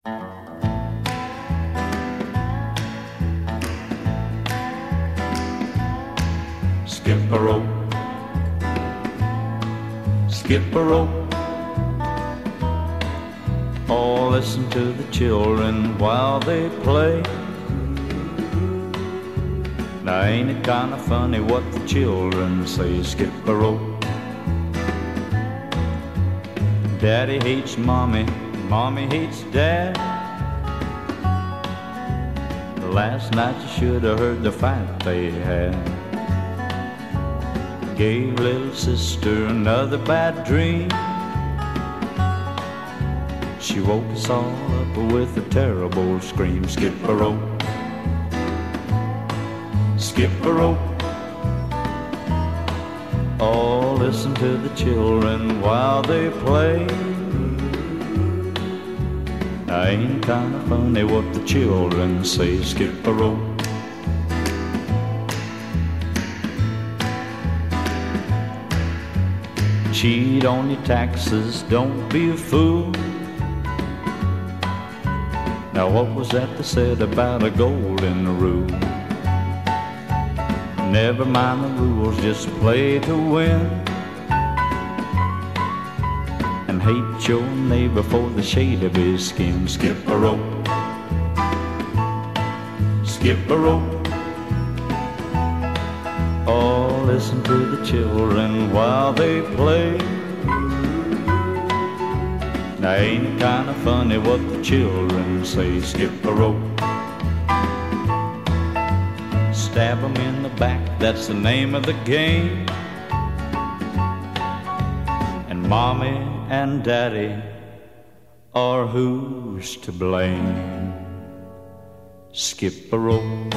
Skip a rope, skip a rope. Oh, listen to the children while they play. Now ain't it kinda funny what the children say? Skip a rope. Daddy hates mommy, mommy hates dad. Last night you should have heard the fight they had. Gave little sister another bad dream. She woke us all up with a terrible scream. Skip a rope, skip a rope. Oh, listen to the children while they play. Ain't it kinda funny what the children say? Skip a rope. Cheat on your taxes, don't be a fool. Now what was that they said about a golden rule? Never mind the rules, just play to win. And hate your neighbor for the shade of his skin. Skip a rope, skip a rope. Oh, listen to the children while they play. Now ain't it kinda funny what the children say? Skip a rope. Stab 'em in the back, that's the name of the game. And mommy and daddy are who's to blame? Skip a rope,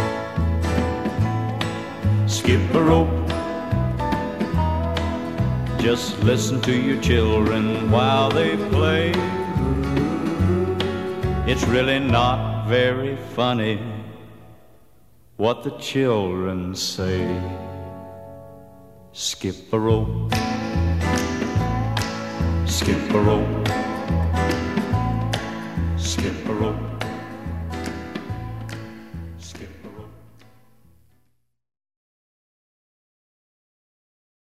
skip a rope. Just listen to your children while they play. It's really not very funny what the children say. Skip a rope, skip a rope.